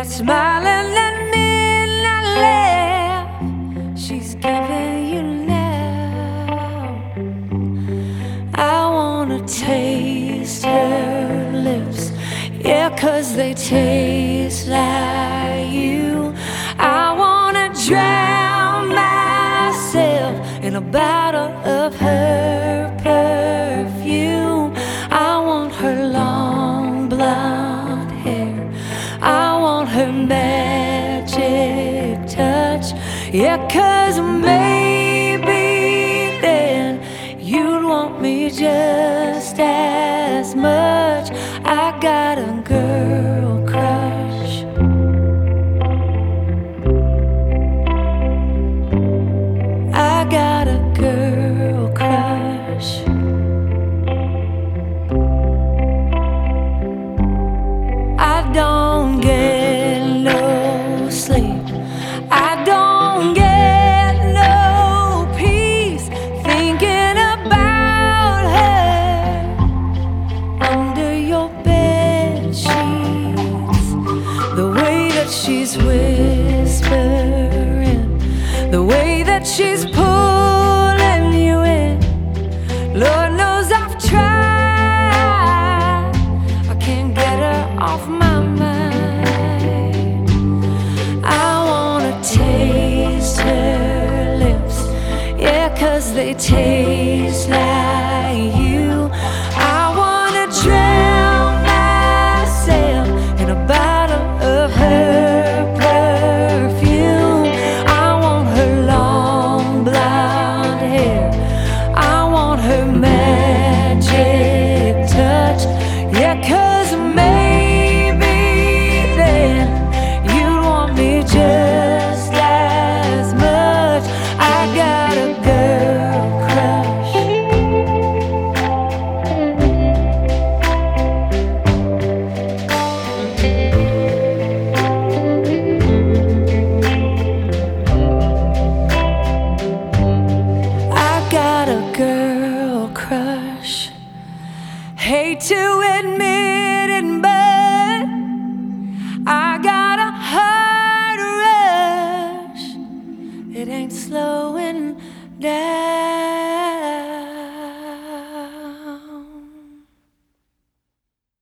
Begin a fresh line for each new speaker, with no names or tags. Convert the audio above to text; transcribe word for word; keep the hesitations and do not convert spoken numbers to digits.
that smiling at midnight laugh she's giving you now. I wanna taste her lips, yeah, 'cause they taste like you. I wanna drown myself in a bottle of her perfume. I want her long blonde hair, I want her magic touch, yeah, 'cause maybe then you'd want me just as much. I got a girl crush. I got a girl crush. I don't get no sleep, I don't get no peace thinking about her under your bed sheets. The way that she's whispering, the way that she's pulling you in, Lord knows I've tried, I can't get her off my mind. I wanna taste her lips, yeah, 'cause they taste like you. I wanna drown myself in a bottle of her perfume. I want her long blonde hair, I want her magic touch, yeah, 'cause maybe then you'd want me just as much. I got a girl crush. I got a girl crush. Hate to admit it, but I got a heart rush. It ain't slowing down.